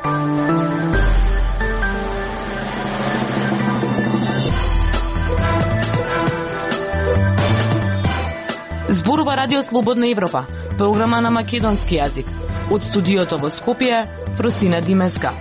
Зборува Радио Слободна Европа, програма на македонски јазик. Од студиото во Скопје, Фросина Димеска.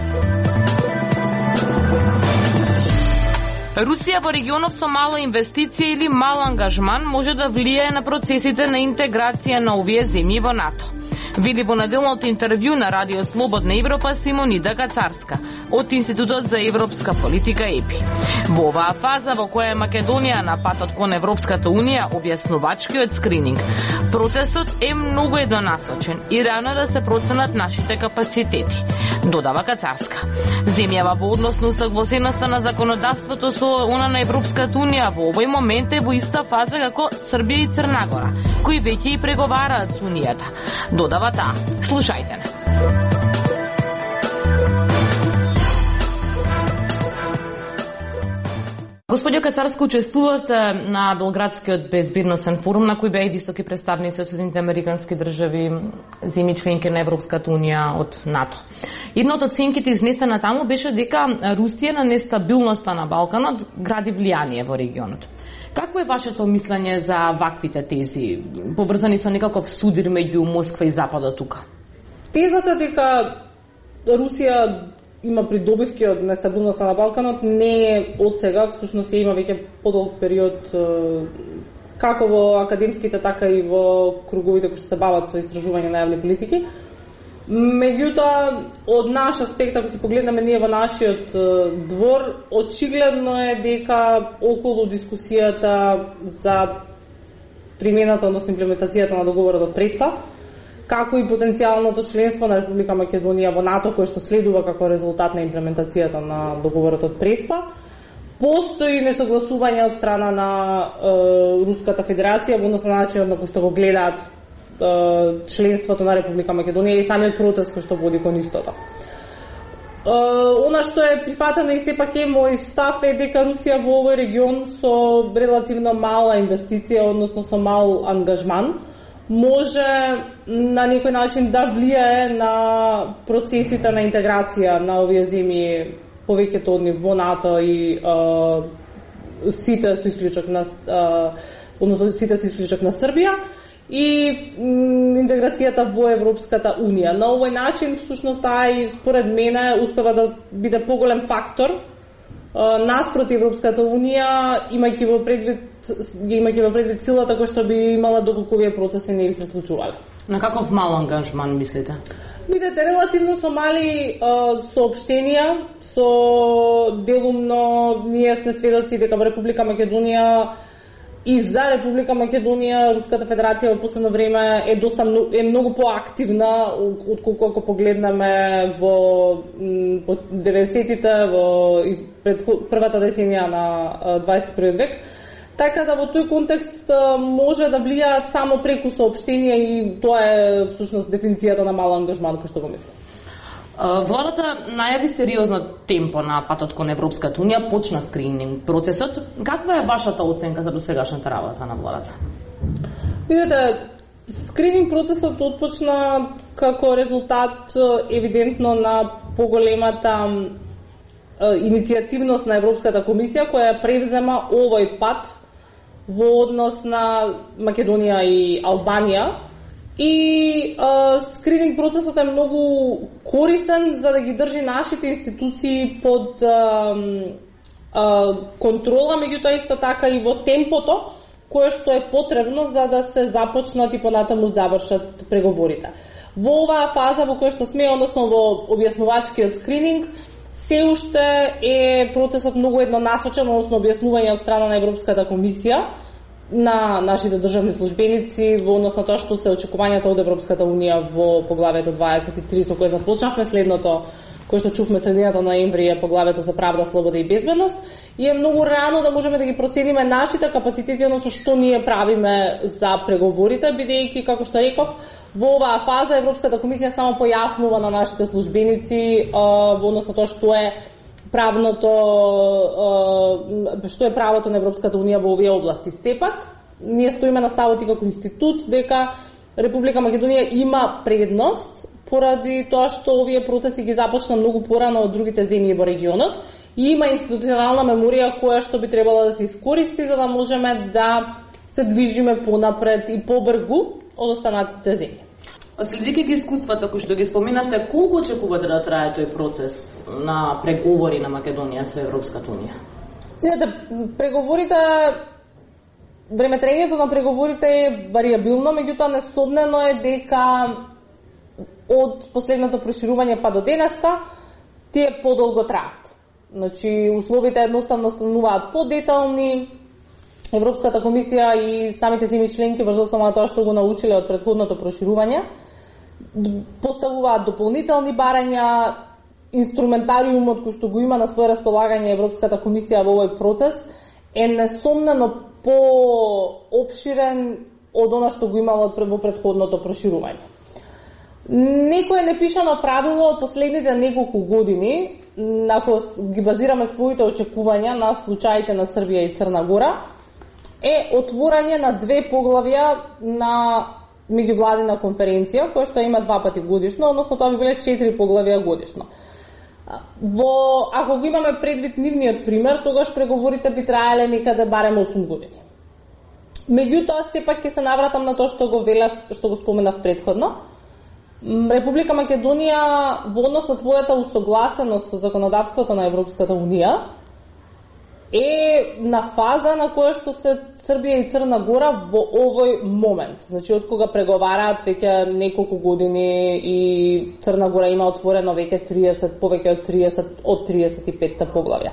Русија во регионов со мала инвестиција или мал ангажман може да влијае на процесите на интеграција на овие земји во НАТО. Вели во неделното интервју на Радио Слободна Европа Симонида Кацарска од Институтот за европска политика ЕПИ. Во оваа фаза во која Македонија на патот кон Европската Унија објаснувачкиот скрининг, процесот е многу еднонасочен и рано да се проценат нашите капацитети, додава Кацарска. Земјава во однос на усогласеноста на законодавството со она на Европската Унија во овој момент е во иста фаза како Србија и Црна Гора, кои веќе и преговараат со Унијата, додава таа. Слушајте не. Господјо Кацарска, учествувавте на Белградскиот безбедносен форум на кој беа и високи представници од Соединените американски држави, земји членки на Европската Унија од НАТО. Една од оценките изнесена таму беше дека Русија на нестабилноста на Балканот гради влијание во регионот. Какво е вашето мислење за ваквите тези, поврзани со некаков судир меѓу Москва и Западот тука? Тезата дека Русија има придобивки од нестабилноста на Балканот не е од сега, всушност ја има веќе подолг период како во академските, така и во круговите кои се бават со истражување на јавни политики. Меѓутоа, од наш аспект, ако се погледнеме ние во нашиот двор, очигледно е дека околу дискусијата за примената, односно имплементацијата на договорот од Преспа, како и потенцијалното членство на Република Македонија во НАТО, кое што следува како резултат на имплементацијата на договорот од Преспа, постои несогласување од страна на Руската Федерација во однос на начинот на кој што го гледаат членството на Република Македонија и самиот процес кој што води кон истото. Она што е прифатено и сепак е мој став е дека Русија во овој регион со релативно мала инвестиција, односно со мал ангажман, може на некој начин да влијае на процесите на интеграција на овие земји, повеќето од нив во НАТО и сите со исклучок на Србија и интеграцијата во Европската Унија. На овој начин, всушност, и според мене, успева да биде поголем фактор наспроти Европската Унија, имајќи во предвид силата која што би имала доколку овие процеси не би се случувале. На каков мал ангажман мислите? Видете, релативно со мали соопштенија, со делумно ние сме сведоци дека во Република Македонија и за Република Македонија Руската Федерација во последно време е многу поактивна отколку ако погледнеме во 90-тите, во првата деценија на 21 век. Така да во тој контекст може да влијаат само преку соопштенија и тоа е всушност дефиницијата на мал ангажман кој што го мислам. Владата најави сериозно темпо на патот кон Европската Унија, почна скрининг процесот. Каква е вашата оценка за досегашната работа на владата? Видете, скрининг процесот отпочна како резултат евидентно на поголемата иницијативност на Европската комисија која ја превзема овој пат во однос на Македонија и Албанија. И скрининг процесот е многу корисен за да ги држи нашите институции под контрола, меѓутоа исто така и во темпото кое што е потребно за да се започнат и понатаму завршат преговорите. Во оваа фаза во која што сме, односно во објаснувачкиот скрининг, се уште е процесот многу еднонасочен, односно објаснување од страна на Европската комисија на нашите државни службеници во однос на тоа што се очекувањата од Европската Унија во поглавието 23 со кое започнавме, следното кој што чувме средината на ноември е поглавието за правда, слобода и безбедност, и е многу рано да можеме да ги процениме нашите капацитети, односно што ние правиме за преговорите, бидејќи, како што реков, во оваа фаза Европската комисија само појаснува на нашите службеници во однос на тоа што е правото на Европската Унија во овие области. Сепак, ние стоиме на ставот и како институт дека Република Македонија има предност поради тоа што овие процеси ги започна многу порано од другите земји во регионот и има институционална меморија која што би требало да се искористи за да можеме да се движиме понапред и побргу од останатите земји. Следејќи ги искуствата кои што ги споменавте, колку очекувате да трае тој процес на преговори на Македонија со Европската унија? Преговорите, времетраењето на преговорите е варијабилно, меѓутоа несомнено е дека од последното проширување па до денеска тие подолго траат. Значи, условите едноставно стануваат подетални. Европската комисија и самите земји членки врз основа на тоа што го научиле од претходното проширување поставуваат дополнителни барања. Инструментариумот кој што го има на свое располагање Европската комисија во овој процес е несомнено по-обширен од она што го имало во претходното проширување. Некое непишано правило од последните неколку години, ако ги базираме своите очекувања на случаите на Србија и Црна Гора, е отворање на 2 поглавја на меѓувладина конференција, која што има 2 пати годишно, односно тоа би биле 4 поглавја годишно. Ако го имаме предвид нивниот пример, тогаш преговорите би траеле некаде барем 8 години. Меѓутоа, сепак ќе се навратам на тоа што го споменав претходно. Република Македонија во однос на својата усогласеност со законодавството на Европската унија е на фаза на која што се Србија и Црна Гора во овој момент. Значи, од кога преговараат веќе неколку години и Црна Гора има отворено веќе повеќе од 30 од 35 поглавја.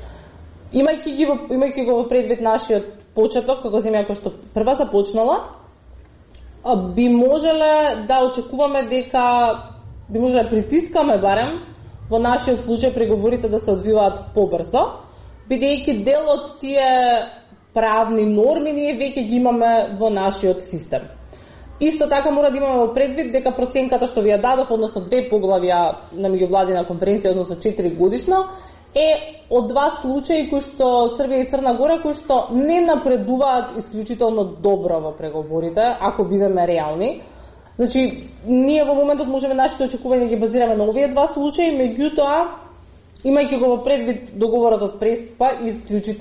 Имајќи го во предвид нашиот почеток, како земја која што прва започнала, би можеле да очекуваме дека би можеле да притискаме барем во нашиот случај преговорите да се одвиваат побрзо, бидејќи дел од тие правни норми ние веќе ги имаме во нашиот систем. Исто така мора да имаме во предвид дека проценката што ви ја дадов, односно 2 поглавја на меѓувладина конференција, односно 4 годишно, е од 2 случаи кои што Србија и Црна Гора кои што не напредуваат исклучително добро во преговорите, ако бидеме реални. Значи, ние во моментот можеме нашите очекувања ги базираме на овие 2 случаи, меѓутоа, имајќи го во предвид договорот од Преспа и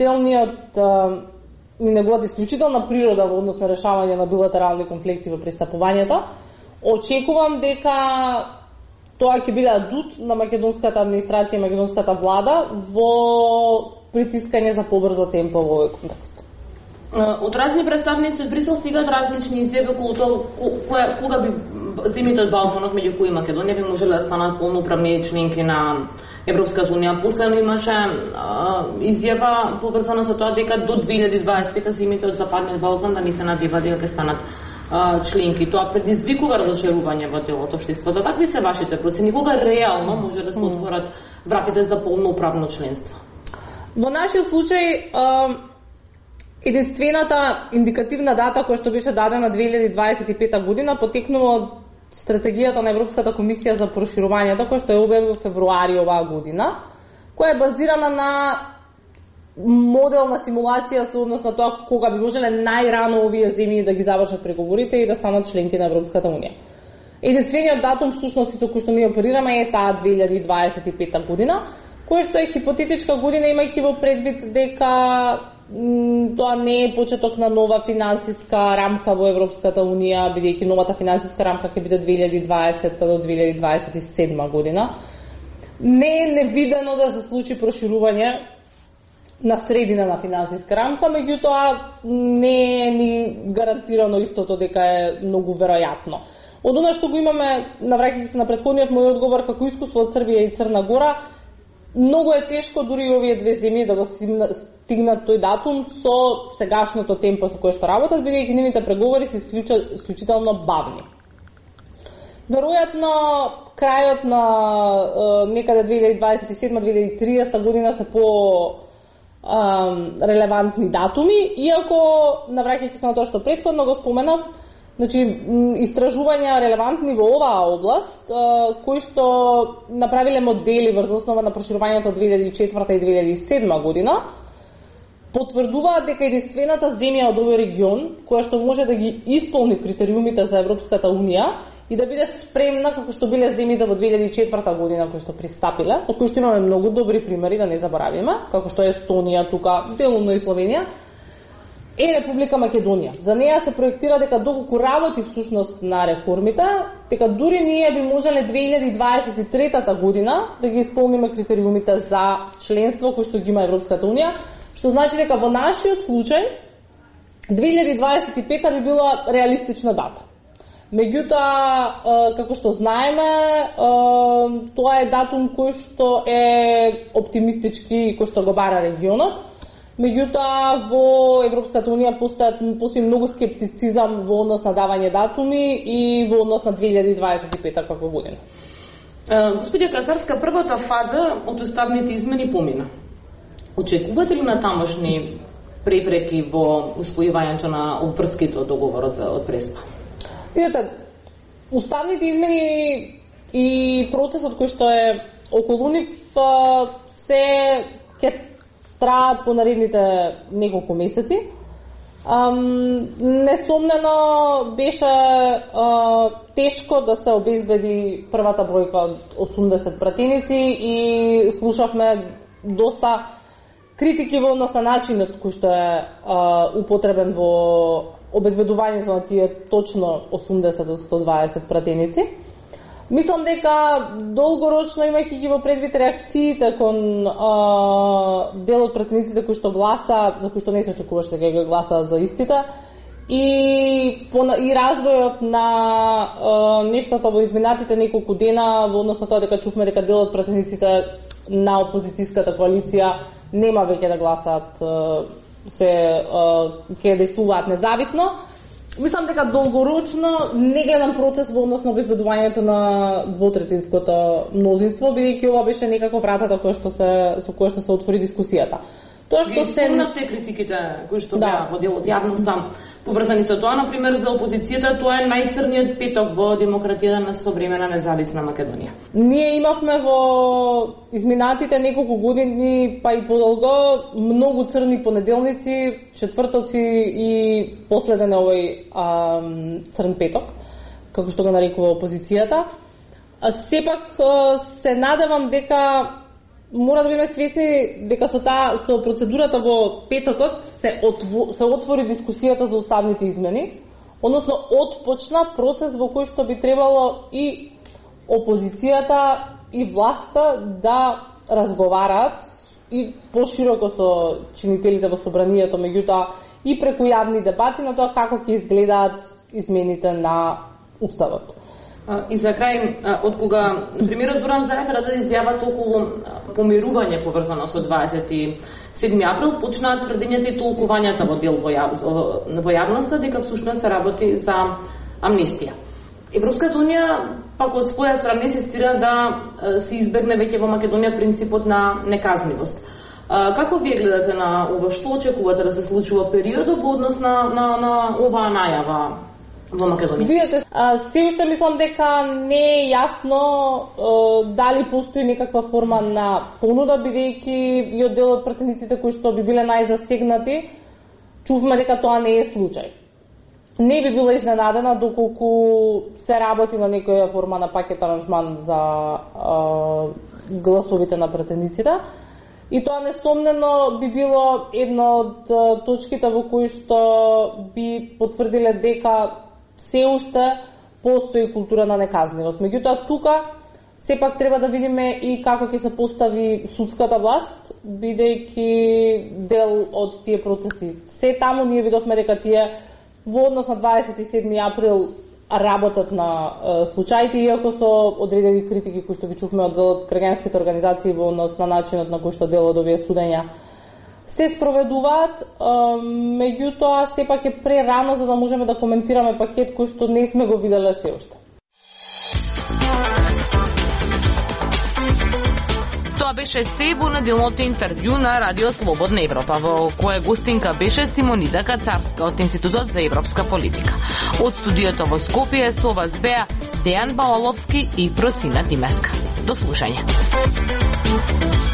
неговата исклучителна природа во однос на решавање на билатерални конфликти во пристапувањето, очекувам дека тоа ќе биде адут на македонската администрација и македонската влада во притискање за побрзо темпо во овој контекст. Од разни представници од Брисел стигаат различни изјави околу тоа кога би земјите од Балканот, меѓу кои Македонија, би можеле да станат полноправни членки на Европската унија. Последно имаше изјава поврзана со тоа дека до 2025 земјите од Западниот Балкан да ни се надеваат дека ќе станат членки. Тоа предизвикува разочарување во дел од општеството. Какви се вашите процени? Кога реално може да се отворат вратите за полноправно членство? Во нашиот случај, единствената индикативна дата која што беше дадена 2025 година потекнува од стратегијата на Европската комисија за проширувањето, која што е објави во февруари оваа година, која е базирана на модел на симулација со однос на тоа кога би можеле најрано овие земји да ги завршат преговорите и да станат членки на Европската унија. Единствениот датум всушност со кој што ние оперираме е таа 2025 година, која што е хипотетичка година имајќи во предвид дека тоа не е почеток на нова финансиска рамка во Европската унија, бидејќи новата финансиска рамка ќе биде 2020 до 2027 година. Не е невидено да се случи проширување на средина на финансиска рамка, меѓутоа не е ни гарантирано истото дека е многу веројатно. Од она што го имаме, навраќајќи се на претходниот мој одговор, како искуство од Србија и Црна Гора, многу е тешко дури овие 2 земји да го стигнат тој датум со сегашното темпо со кое што работат, бидејќи нивните преговори се исклучително бавни. Веројатно, крајот на некаде 2027-2030 година се релевантни датуми, иако, навраќајќи се на тоа што претходно го споменав, значи, истражувања релевантни во оваа област, кои што направиле модели врз основа на проширувањето од 2004 и 2007 година, потврдуваат дека единствената земја од овој регион, која што може да ги исполни критериумите за Европската унија и да биде спремна како што биле земјите во 2004 година кои што пристапиле, од кои што имаме многу добри примери, да не заборавиме, како што е Естонија, тука делумно и Словенија, е Република Македонија. За неја се проектира дека доколку работи всушност на реформите, дека дури ние би можеле 2023 година да ги исполниме критериумите за членство кои што ги има Европската Унија, што значи дека во нашиот случај 2025 би била реалистична дата. Меѓутоа, како што знаеме, тоа е датум кој што е оптимистички, кој што го бара регионот. Меѓутоа, во Европската Унија постои многу скептицизам во однос на давање датуми и во однос на 2025 како година. Господја Касарска, првата фаза од уставните измени помина. Очекувате ли на тамошни препреки во усвојувањето на обврските од договорот од Преспа? Видете, уставните измени и процесот кој што е околу нив се ќе траат во наредните неколку месеци. Несомнено беше тешко да се обезбеди првата бројка од 80 пратеници и слушавме доста критики во однос на начинот кој што е употребен во обезбедувањето на тие точно 80 до 120 пратеници. Мислам дека долгорочно, имајќи ги во предвид реакциите кон дел од пратениците кои што гласа, за кои што не се очекуваше дека ги гласаат за истите, и развојот на нештата во изминатите неколку дена во однос на тоа дека чувме дека дел од пратениците на опозицијската коалиција нема веќе да гласаат, ќе действуваат независно. Мислам дека долгорочно не гледам процес во однос на обезбедувањето на двотретинското мнозинство, бидејќи ова беше некако вратата со која што се отвори дискусијата. Тоа што се спомнавте критиките кои што беа во дел од јавноста поврзани со тоа, например за опозицијата, тоа е најцрниот петок во демократијата на современа независна Македонија. Ние имавме во изминатите неколку години, па и подолго, многу црни понеделници, четвртоци и последен овој црн петок, како што го нарекува опозицијата. Сепак се надевам дека мора да бидеме свесни дека со процедурата во петокот се отвори дискусијата за уставните измени, односно отпочна процес во кој што би требало и опозицијата и власта да разговараат и пошироко со чинителите во собранието, меѓутоа и преку јавни дебати на тоа како ќе изгледаат измените на уставот. И за крај, од кога премиерот Зоран Заев даде изјава околу помирување поврзано со 27 април, почнаа тврдењата и толкувањата во дел во јавноста дека всушност се работи за амнестија. Европската Унија пак од своја страна инсистира да се избегне веќе во Македонија принципот на неказнивост. Како вие гледате на ова, што очекувате да се случува периодот во однос на оваа најава во Македонија? Видете, се уште мислам дека не е јасно дали постои некаква форма на понуда, бидејќи и од дел од пратениците кои што би биле најзасегнати, чувме дека тоа не е случај. Не би била изненадена доколку се работи на некоја форма на пакет аранжман за гласовите на пратениците. И тоа несомнено би било една од точките во кои што би потврдиле дека се уште постои култура на неказнивост. Меѓутоа тука сепак треба да видиме и како ќе се постави судската власт, бидејќи дел од тие процеси се таму. Ние видовме дека тие во однос на 27 април работат на случаите, иако со одредени критики кои што ги чувме од граѓанските организации во однос на начинот на кој што дел од овие судења се спроведуваат, меѓутоа сепак е прерано за да можеме да коментираме пакет кој што не сме го виделе се уште. Тоа беше се во неделното интервју на Радио Слободна Европа, во кое гостинка беше Симонида Кацарска од Институтот за европска политика. Од студиото во Скопје со вас беа Дејан Балаловски и Просина Тимеска. До слушање.